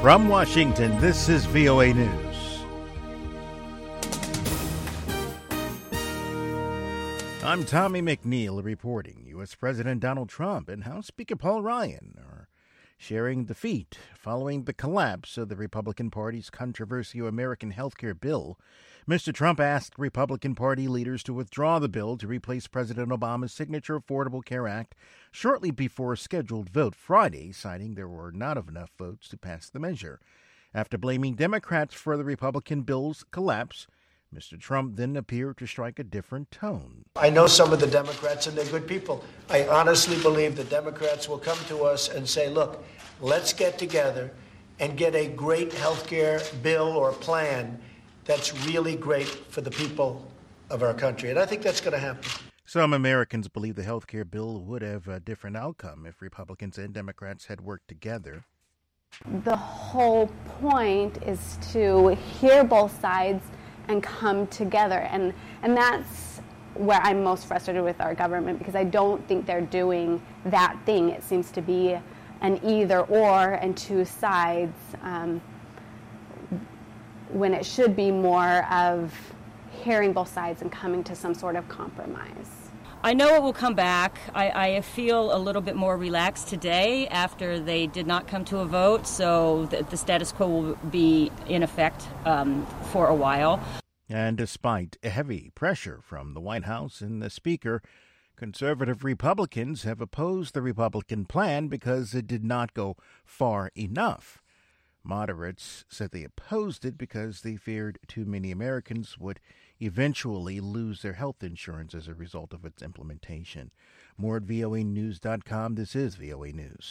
From Washington, this is VOA News. I'm Tommy McNeil reporting. U.S. President Donald Trump and House Speaker Paul Ryan are sharing defeat following the collapse of the Republican Party's controversial American health care bill. Mr. Trump asked Republican Party leaders to withdraw the bill to replace President Obama's signature Affordable Care Act shortly before a scheduled vote Friday, citing there were not enough votes to pass the measure. After blaming Democrats for the Republican bill's collapse, Mr. Trump then appeared to strike a different tone. I know some of the Democrats, and they're good people. I honestly believe the Democrats will come to us and say, look, let's get together and get a great health care bill or plan that's really great for the people of our country. And I think that's going to happen. Some Americans believe the health care bill would have a different outcome if Republicans and Democrats had worked together. The whole point is to hear both sides and come together. And that's where I'm most frustrated with our government, because I don't think they're doing that thing. It seems to be an either or and two sides, when it should be more of hearing both sides and coming to some sort of compromise. I know it will come back. I feel a little bit more relaxed today after they did not come to a vote, so the status quo will be in effect for a while. And despite heavy pressure from the White House and the Speaker, conservative Republicans have opposed the Republican plan because it did not go far enough. Moderates said they opposed it because they feared too many Americans would eventually lose their health insurance as a result of its implementation. More at voanews.com. This is VOA News.